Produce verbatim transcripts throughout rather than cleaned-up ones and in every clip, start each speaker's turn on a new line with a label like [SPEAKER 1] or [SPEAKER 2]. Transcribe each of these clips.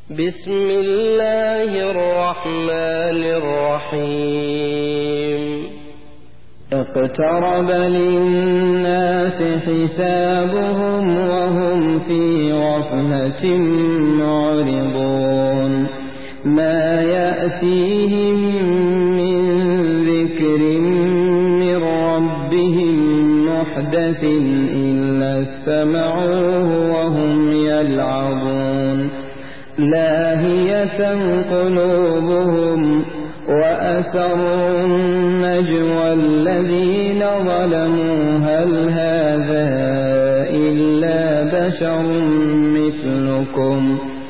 [SPEAKER 1] بسم الله الرحمن الرحيم
[SPEAKER 2] اقترب للناس حسابهم وهم في غفلة معرضون ما يأتيهم من ذكر من ربهم محدث إلا استمعوه وهم يلعبون لاهية قلوبهم وأسروا النجوى الذين ظلموا هل هذا إلا بشر مثلكم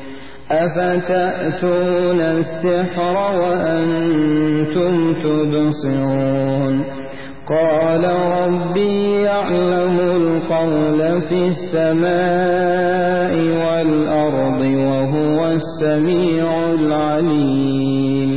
[SPEAKER 2] أفتأتون السحر وأنتم تبصرون قال ربي يعلم القول في السماء والأرض وهو السميع العليم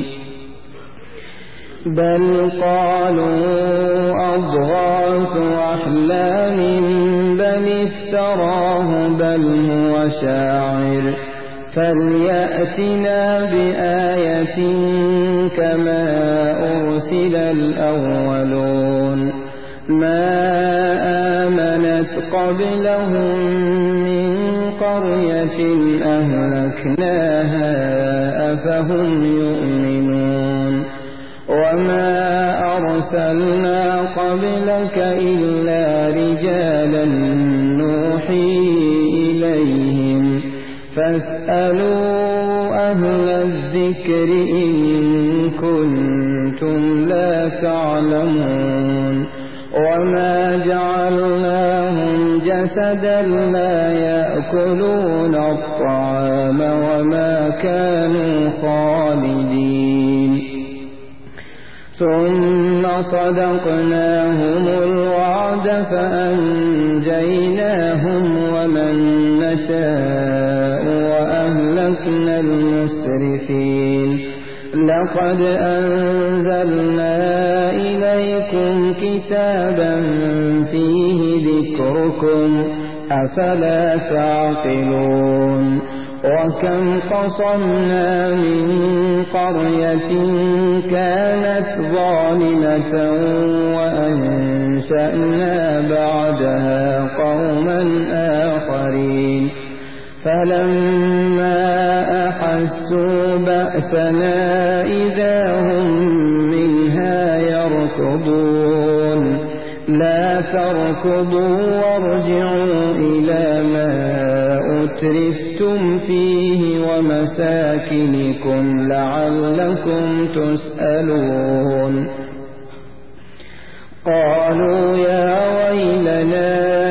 [SPEAKER 2] بل قالوا أضغاث أحلام بل افتراه بل هو شاعر فليأتنا بآية كما أرسل الأولون ما آمنت قبلهم من قرية أهلكناها أفهم يؤمنون وما أرسلنا قبلك إلا رجالا نوحي إليهم فاسألوا أهل الذكر إن كنتم لا تعلمون وما جعلناهم جسدا لا يأكلون الطعام وما كانوا خالدين ثم صدقناهم الوعد فأنجيناهم ومن نشاء وأهلكنا المسرفين لقد أنزلنا إليكم كتابا فيه ذكركم أفلا تعقلون وكم قصمنا من قرية كانت ظالمة وأنشأنا بعدها قوما آخرين فلما أحسوا بأسنا إذا هم منها يركضون لا تركضوا وارجعوا إلى ما أترفتم فيه ومساكنكم لعلكم تسألون قالوا يا ويلنا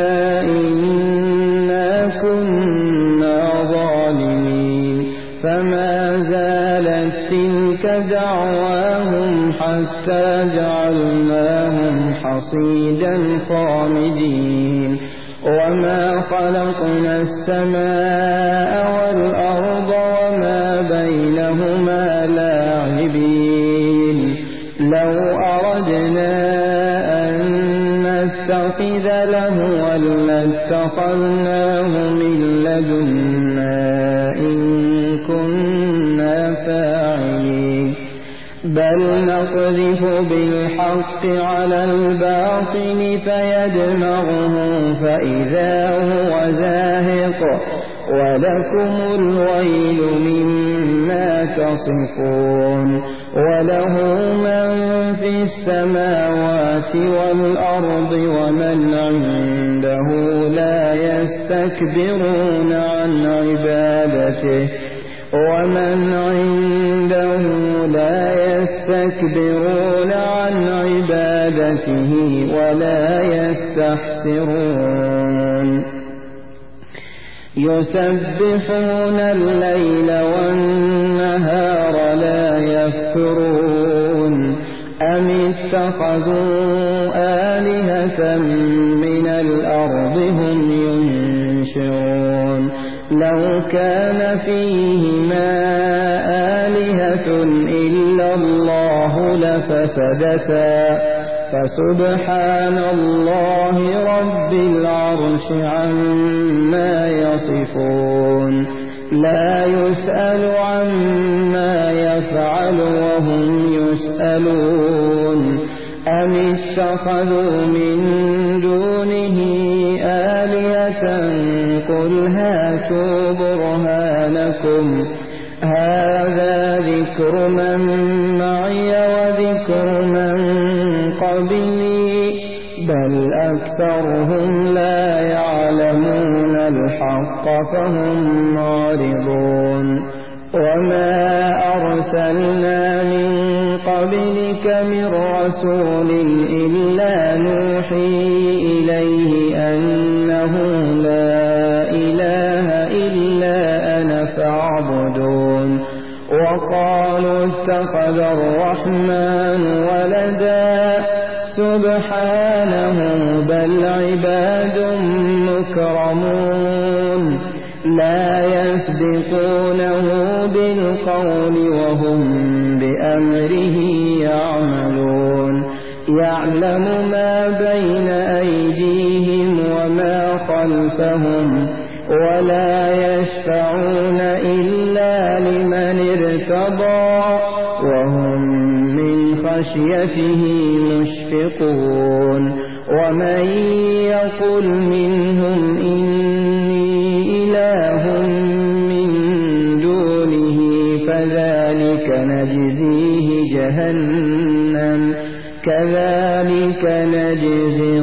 [SPEAKER 2] إنا كنا ظالمين فما زالت تلك دعواهم حتى جعلناهم حصيدا خامدين وما خلقنا السماء والأرض وما بينهما لاعبين لو أردنا أن نتخذ لهوا لاتخذناه من لدنا إن كنا فاعلين بل نقذف بالحق على الباطل فيدمغه فإذا هو زاهق ولكم الويل مما تصفون وله من في السماوات والأرض ومن عنده لا يستكبرون عن عبادته ومن عنده لا يستكبرون عن عبادته ولا يستحسرون يسبحون الليل والنهار لا يفترون أم اتخذوا آلهة من الأرض هم ينشرون لو كان فيهما آلهة إلا الله لفسدتا فسبحان الله رب العرش عما يصفون لا يسأل عما يفعل وهم يسألون أم اتخذوا من دونه آلهة قل هاتوا برهانكم هذا ذكر من معي وذكر من قبلي بل أكثرهم لا يعلمون الحق فهم معرضون وما أرسلنا من قبلك من رسول إلا نوحي إليه أنه لا إله إلا أنا فاعبدون وقالوا اتخذ الرحمن ولدا سبحانه بل عباد مكرمون لا يسبقونه بالقول وهم بأمره يعملون يعلم ما بين أيديهم وما خلفهم ولا يشفعون إلا لمن ارتضى وهم من خشيته مشفقون ومن يقل منهم إني إله من دونه فذلك نجزيه جهنم كذلك نجزي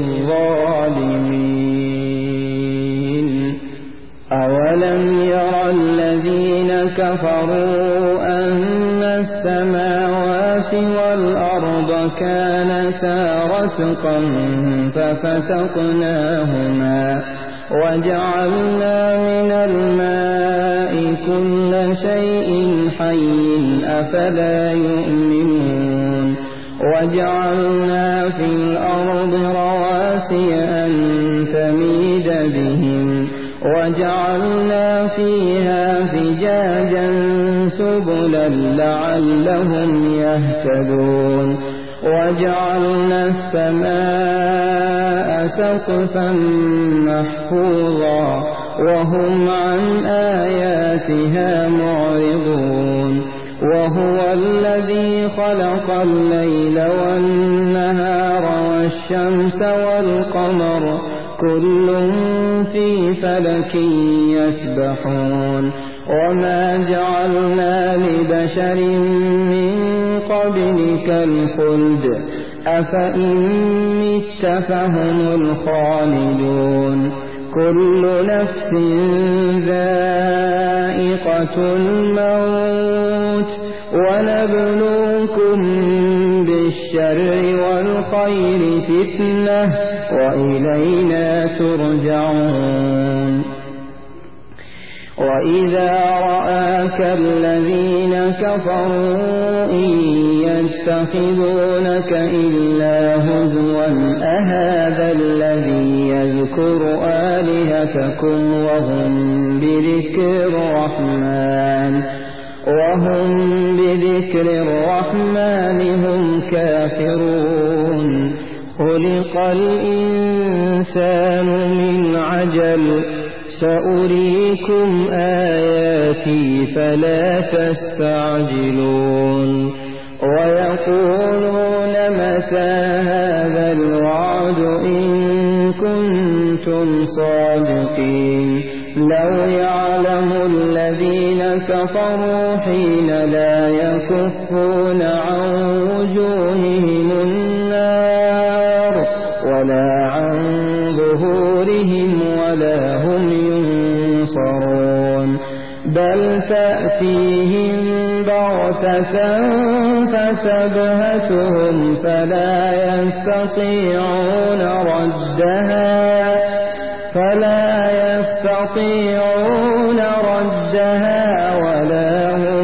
[SPEAKER 2] الظالمين أولم يرى الذين كفروا أن السماوات والأرض كانتا رتقا ففتقناهما وجعلنا من الماء كل شيء حي أفلا يؤمنون وجعلنا في الأرض رواسي أن تميد بهم وجعلنا فيها فجاجا سبلا لعلهم يهتدون وجعلنا السماء سقفا محفوظا وهم عن آياتها معرضون وهو الذي خلق الليل والنهار والشمس والقمر كل في فلك يسبحون وما جعلنا لبشر من قبلك الخلد أفإن مت فهم الخالدون كل نفس ذائقة الموت ونبلوكم بالشر والخير فتنة وإلينا ترجعون وإذا رآك الذين كفروا إن يتخذونك إلا هزوا أهذا الذي يذكر آلهتكم وهم بذكر الرحمن وهم بذكر الرحمن هم كافرون خلق الإنسان من عجل سأريكم آياتي فلا تستعجلون ويقولون متى هذا الوعد إن كنتم صادقين لو يعلم الذين كفروا حين لا يكفون عن وجوههم النار ولا عن ظهورهم ولا هم ينصرون بل تأتيهم بغتة فتبهتهم فلا يستطيعون ردها فلا يستطيعون ردها ولا هم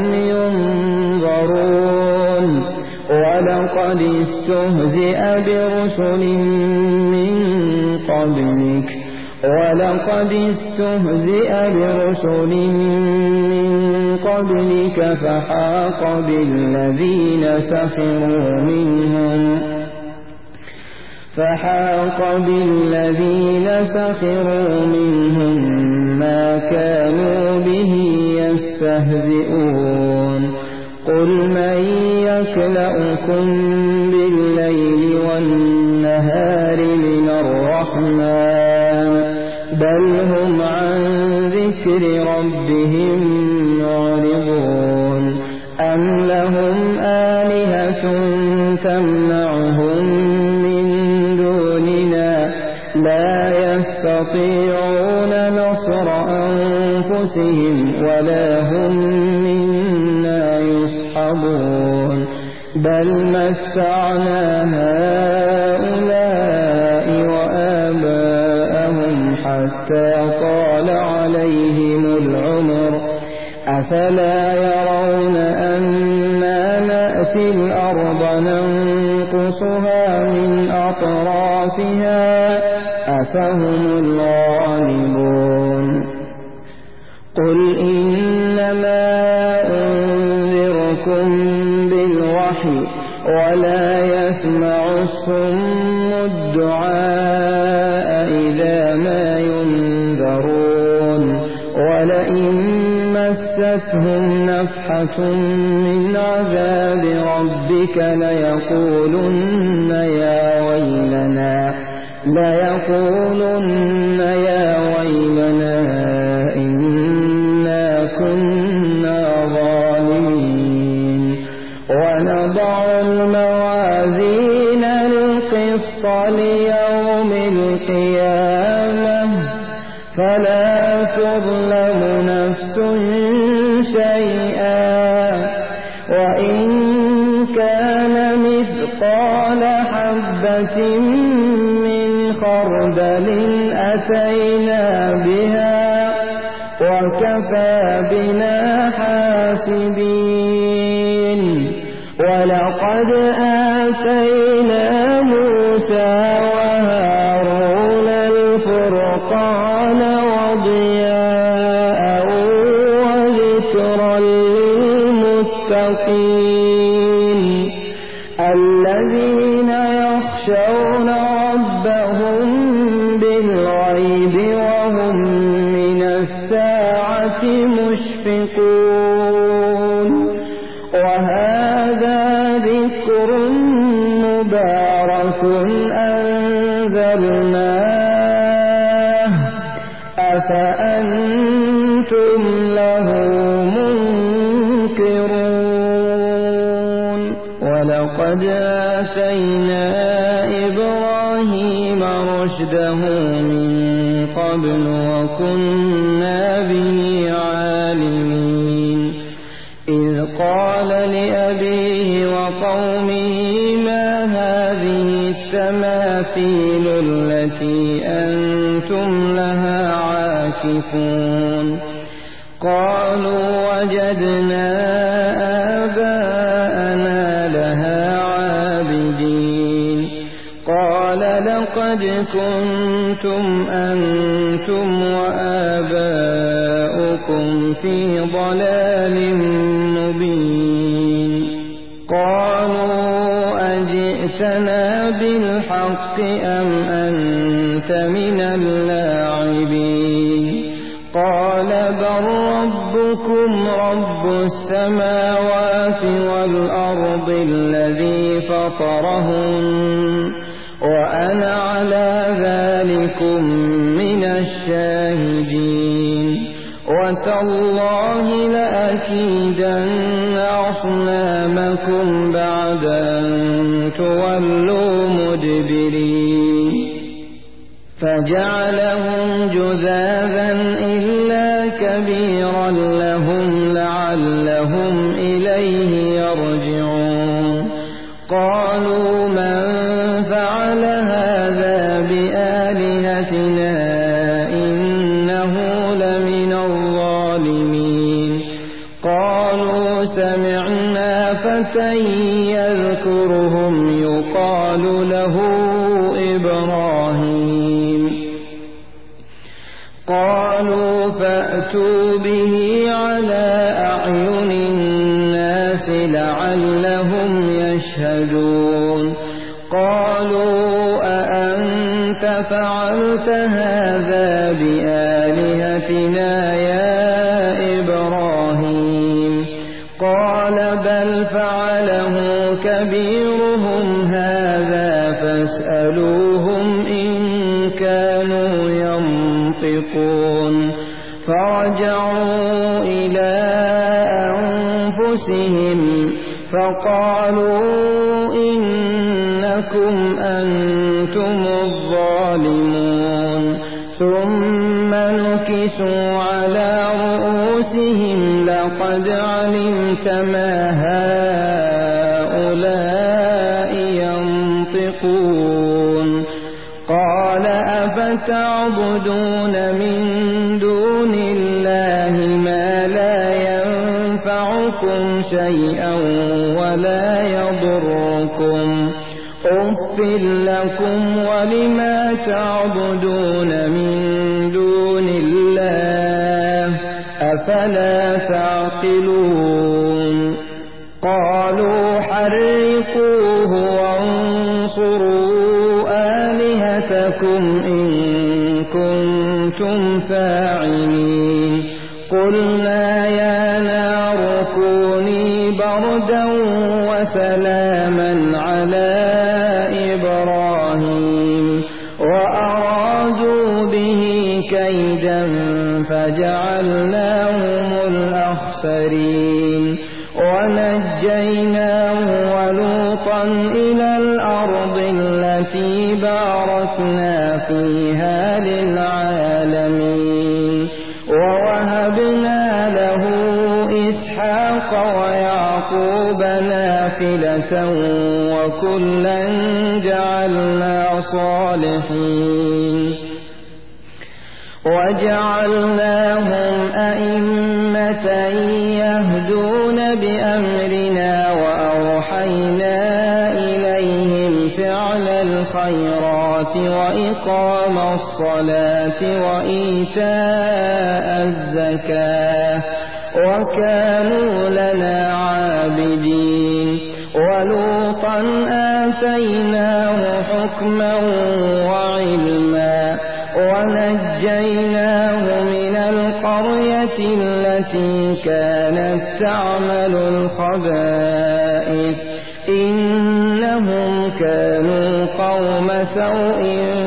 [SPEAKER 2] ينظرون ولقد استهزئ برسل من قبلك ولقد استهزئ برسل من قبلك فحاق بالذين سخروا منهم فحاق بالذين سخروا منهم ما كانوا به يستهزئون قل من يكلؤكم بالليل والنهار من الرحمن بل هم عن ذكر ربهم معرضون أم لهم آلهة تمنعهم من دوننا لا يستطيعون نصر أنفسهم ولا هم منا يصحبون بل متعنا هؤلاء وآباءهم حتى طال عليهم العمر أفلا يرون أنا نأتي الأرض ننقصها من أطرافها أفهم الغالبون قل إنما أنذركم بالوحي ولا يسمع الصم الدعاء إذا ما ينذرون ولئن مستهم نفحة من عذاب ربك ليقولن يا ويلنا ليقولن يا ويلنا إنا كنا ظالمين ونضع الموازين القسط ليوم القيامة فلا تظلم نفس شيئا وإن كان مثقال حبة من خردل أتينا بها وكفى بنا حاسبين ولقد آتينا موسى وهارون الفرقان وضياء وذكرا للمتقين الذين يخشون ربهم بالغيب وهم من الساعة مشفقون وهذا ذكر مبارك أنزلناه أفأنتم له منكرون ولقد آتينا إبراهيم رشده من قبل وكنا به عالمين إذ قال لأبيه وقومه ما هذه التماثيل التي أنتم لها عاكفون قالوا وجدنا آباءنا لها عابدين قال لقد كنتم أنتم وآباؤكم في ضلال مبين قالوا أجئتنا بالحق أم أنت من اللاعبين قال بل ربكم رب السماوات والأرض الذي فطرهن وأنا على ذلكم من الشاهدين وتالله لأكيدن أصنامكم بعد أن تولوا مدبرين فجعلهم جذاذا إلا كبيرا لهم لعلهم إليه يرجعون قالوا من فعل هذا بآلهتنا إنه لمن الظالمين قالوا سمعنا فتى يذكرهم يقال له إبراهيم قالوا فأتوا به على أعين الناس لعلهم يشهدون قالوا قال بل فعله كبيرهم هذا فاسألوهم إن كانوا ينطقون فرجعوا إلى أنفسهم فقالوا إنكم أنتم الظالمون ثم نكسوا على رؤوسهم لقد علمت ما هؤلاء ينطقون قال أفتعبدون من دون الله ما لا ينفعكم شيئا ولا يضركم أف لكم ولما تعبدون من دون الله أفلا تعقلون قالوا حرقوه وانصروا آلهتكم إن كنتم فاعلين قلنا يا نار كوني بردا وسلاما على إبراهيم وأرادوا به كيدا فجعلناهم الأخسرين ونجيناه ولوطا إلى الأرض التي باركنا فيها للعالمين ووهبنا له إسحاق ويعقوب نافلة وكلا جعلنا صالحين وجعلناهم أئمة يهدون بأمرنا وأوحينا إليهم فعل الخيرات وإقام الصلاة وإيتاء الزكاة وكانوا لنا عابدين ولوطا آتيناه حكما وعلما ونجيناه من القرية التي كانت تعمل الخبائث إنهم كانوا قوم سوء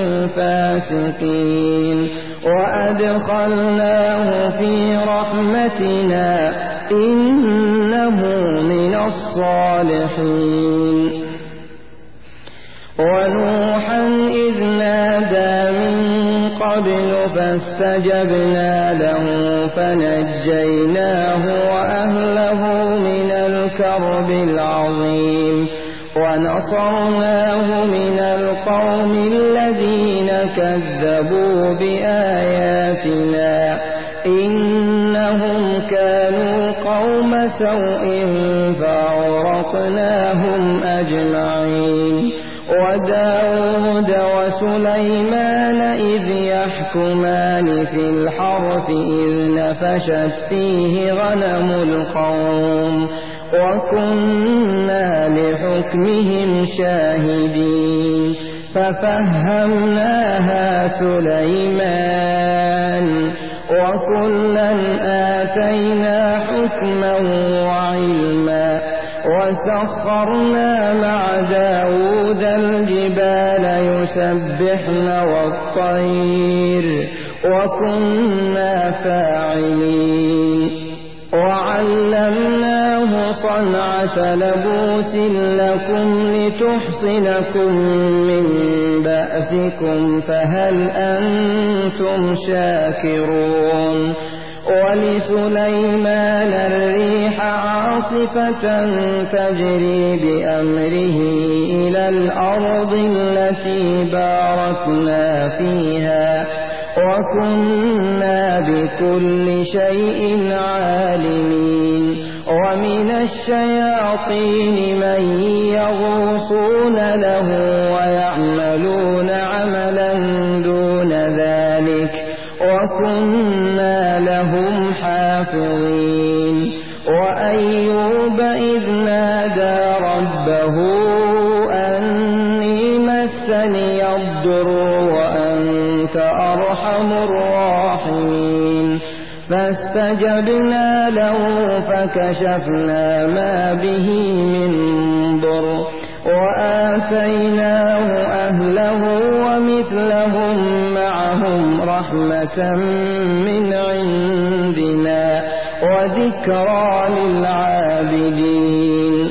[SPEAKER 2] فاسقين وأدخلناه في رحمتنا إنه من الصالحين ونوحا إذ نادى من قبل فاستجبنا له فنجيناه وأهله من الكرب العظيم ونصرناه من القوم الذين كذبوا بآياتنا إنهم كانوا قوم سوء فأغرقناهم أجمعين وداود وسليمان إذ يحكمان في الحرث إذ نفشت فيه غنم القوم وكنا لحكمهم شاهدين ففهمناها سليمان وكلا آتينا حكما وعلما وسخرنا مع داود الجبال يسبحن والطير وكنا فاعلين وعلمناه صنعة لبوس لكم لتحصنكم من بأسكم فهل أنتم شاكرون ولسليمان الريح عاصفة تجري بأمره إلى الأرض التي باركنا فيها وكنا بكل شيء عالمين ومن الشياطين من يغوصون له ويعملون عملا دون ذلك وكنا لهم حافظين وأيوب إذ نادى ربه أني مسني الضر وأنت أرحم الراحمين فاستجاب فاستجبنا له فكشفنا ما به من ضر وآتيناه أهله ومثلهم معهم رحمة من عندنا وذكرى للعابدين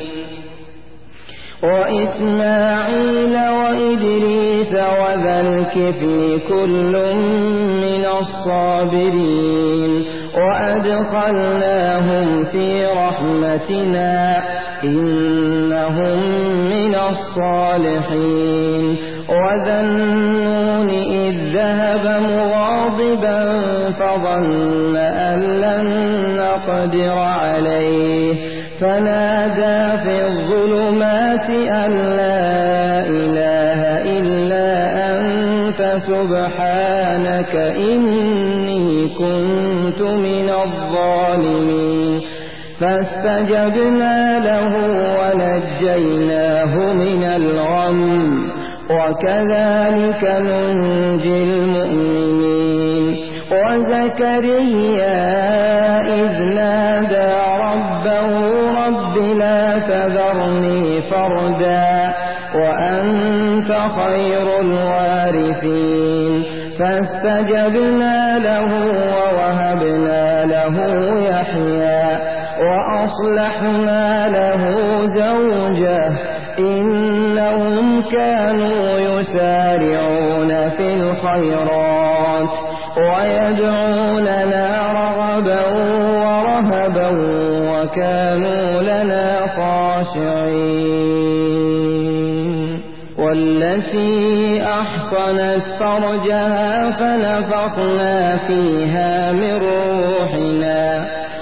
[SPEAKER 2] وإسماعيل وإدريس وذا الكفل كل من الصابرين وأدخلناهم في رحمتنا إنهم من الصالحين وذا النون إذ ذهب مغاضبا فظن أن لن نقدر عليه فنادى في الظلمات أن لا إله إلا أنت سبحانك إني كنت من الظالمين فاستجبنا له ونجيناه من الغم وكذلك ننجي المؤمنين وزكريا إذ نادى ربه رب لا تذرني فردا وأنت خير الوارثين فاستجبنا له ووهبنا له يحيى وأصلحنا له زوجه إنهم كانوا يسارعون في الخيرات ويدعوننا رغبا ورهبا وكانوا لنا خاشعين والتي أحصنت فرجها فنفخنا فيها من روحنا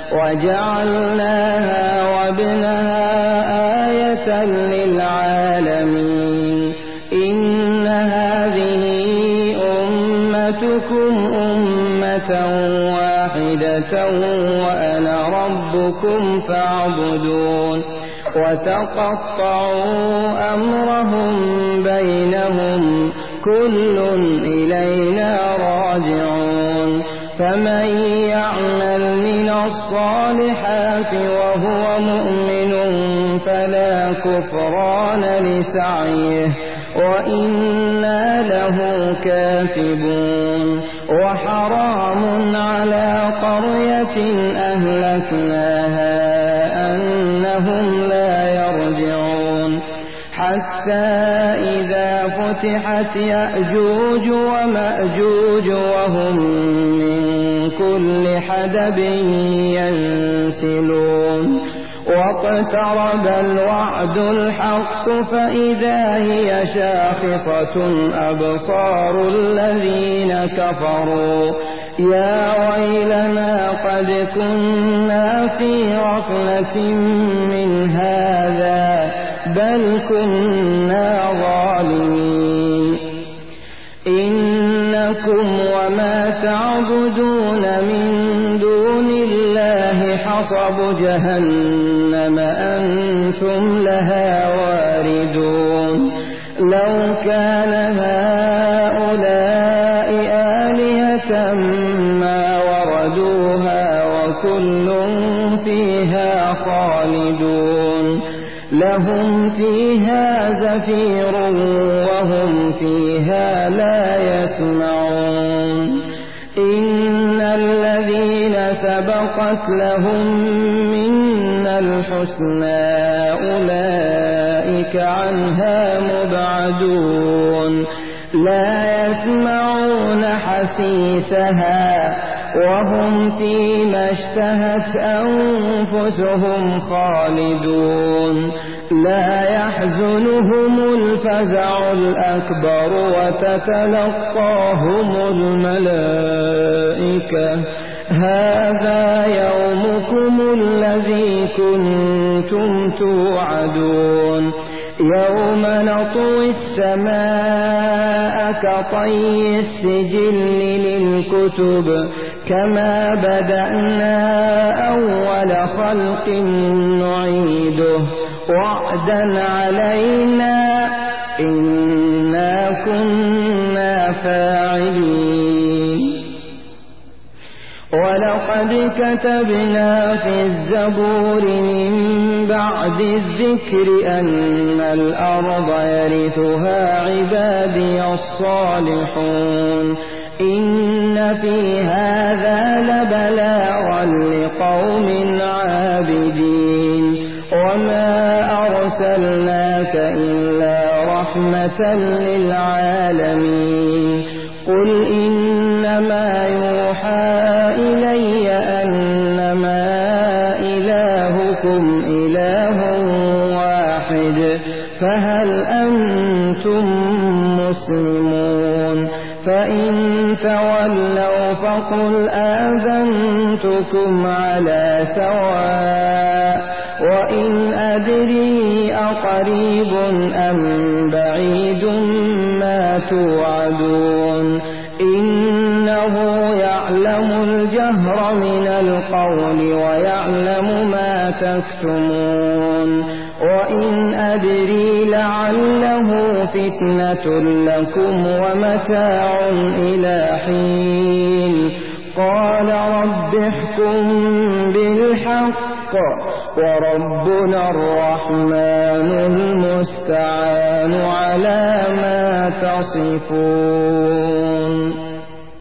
[SPEAKER 2] وجعلناها وابنها آية للعالمين إن هذه أمتكم أمة واحدة وأنا ربكم فاعبدون وتقطعوا أمرهم بينهم كل إلينا راجعون فمن يعمل من الصالحات وهو مؤمن فلا كفران لسعيه وإنا له كاتبون وحرام على قرية أهلكناها أنهم لا يرجعون حتى إذا فتحت يأجوج ومأجوج وهم من كل حدب ينسلون واقترب الوعد الحق فإذا هي شاخصة أبصار الذين كفروا يا ويلنا قد كنا في غفلة من هذا بل كنا ظالمين إنكم وما تعبدون من دون الله حصب جهنم أنتم لها واردون لو كان هؤلاء آلهة ما وردوها وكل فيها خالدون لهم فيها زفير وهم فيها لا يسمعون إن الذين سبقت لهم منا الحسنى أولئك عنها مبعدون لا يسمعون حسيسها وهم فيما اشتهت أنفسهم خالدون لا يحزنهم الفزع الأكبر وتتلقاهم الملائكة هذا يومكم الذي كنتم توعدون يوم نطوي السماء كطي السجل للكتب كما بدأنا أول خلق نعيده وعدا علينا إنا كنا فاعلين ولقد ولقد كتبنا في الزبور من بعد الذكر أن الأرض يرثها عبادي الصالحون إن في هذا لبلاغا لقوم عابدين وما أرسلناك إلا رحمة للعالمين قل إنما يوحى إلي أنما إلهكم إله واحد فهل أنتم مسلمون فإن تولوا فقل آذنتكم على سواء وإن أدري أقريب أم بعيد ما توعدون إنه يعلم الجهر من القول ويعلم ما تكتمون وإن أدري لعله فتنة لكم ومتاع إلى حين قال رب احكم بالحق وربنا الرحمن المستعان على ما تصفون